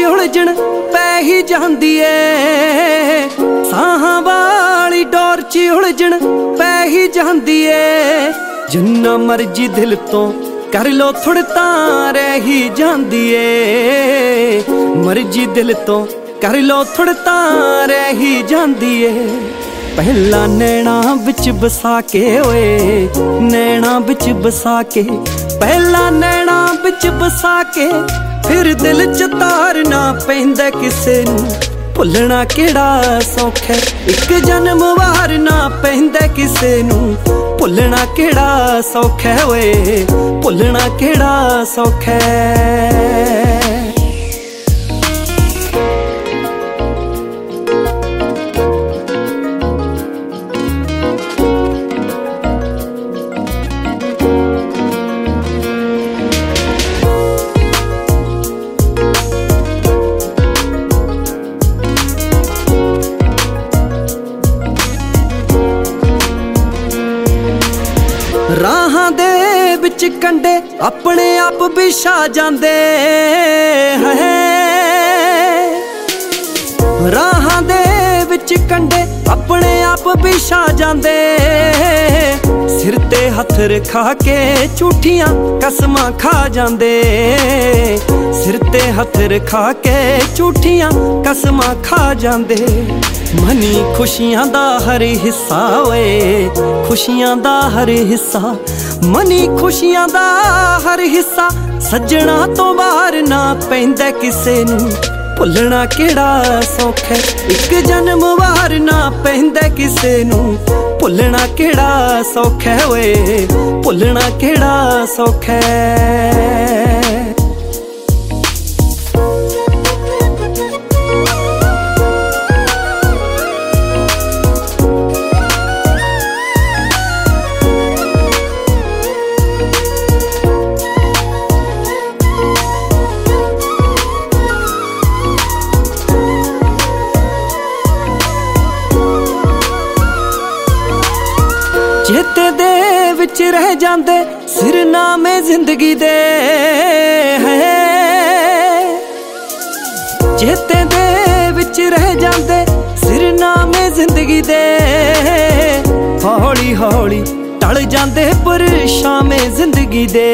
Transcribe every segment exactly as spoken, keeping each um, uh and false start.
उलझण पै ही जांदी ए, साहां वाली डोर च उलझण पै ही जांदी ए। जिन्ना मर्जी दिल तो कर लो थोड़ तां रह ही जांदी ए, मर्जी दिल तो कर लो थोड़ तां रह ही जांदी ए। पहला नैना बिच बसा के ओए, नैना बिच बसा के, पहला नैना बिच बसा के, फिर दिल च तारना पैंदा किसे नूं, भुलना केड़ा सौखा। एक जन्म वारना पैंदा किसे नूं, भुलना केड़ा सौखा ओए, भुलना केड़ा सौखा। राहां दे विच कंडे अपने आप बिछा जांदे है, राहां दे विच कंडे अपने आप बिछा जांदे। सिर ते हथ रखा के झूठियां कसमां खा जांदे, सिर ते हथ रखा के झूठियां कसमां खा जांदे। मनी खुशियां दा हर हिस्सा ओए, खुशियां दा हर हिस्सा, मनी खुशियां दा हर हिस्सा। सज्जणा तो बाहर ना पैंदा किसे नूं, भुलना केड़ा सौखा। एक जन्म वार ना पैंदा किसे नूं, भुलना केड़ा सौखा ओए, भुलना केड़ा सौखा। चेते दे विच रह जांदे सिरनामे जिंदगी दे है, चेते दे विच रह जांदे सिरनामे जिंदगी दे। हौली हौली टल जांदे परछावें जिंदगी दे,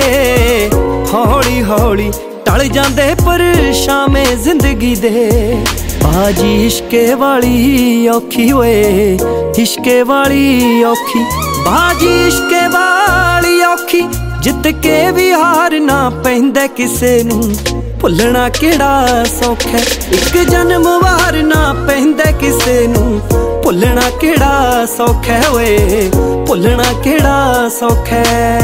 हौली हौली टल जांदे परछावें जिंदगी दे। बाजी इश्के वाली औखी होए, इश्के वाली औखी, बाजी इश्के वाली औखी। जित के भी हार ना पैंदा किसे नूं, भुलना केड़ा सौखा। एक जन्म वार ना पैंदा किसे नूं, भुलना केड़ा सौखा ओए, भुलना केड़ा सौखा।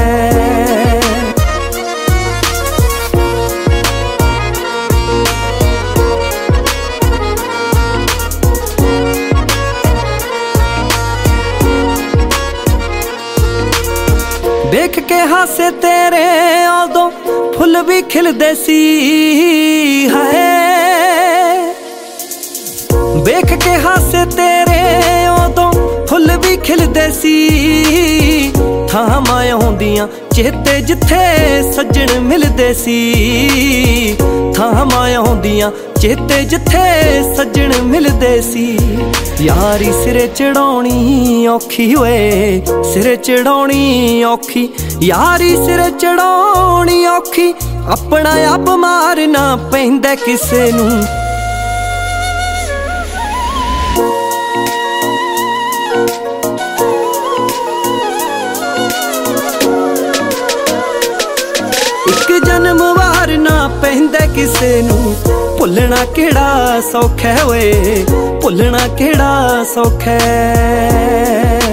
देख के हासे तेरे उदों फुल भी खिलदे सी है, देख के हासे तेरे उदों फुल भी खिलदे सी। थामां आउंदियां चेते जिथे सज्जण मिलदे सी, थामां आउंदियां चेते जिथे सज्जण मिलदे सी। यारी सिरे चढ़ाउणी औखी होए, सिरे चढ़ाउणी औखी, यारी सिरे चढ़ाउणी औखी। अपना आप मारना पैंदा किसे नूं, एक जन्म वार ना पैंदा किसे नूं, भुलना केड़ा सौखा ओए, भुलना केड़ा सौखा।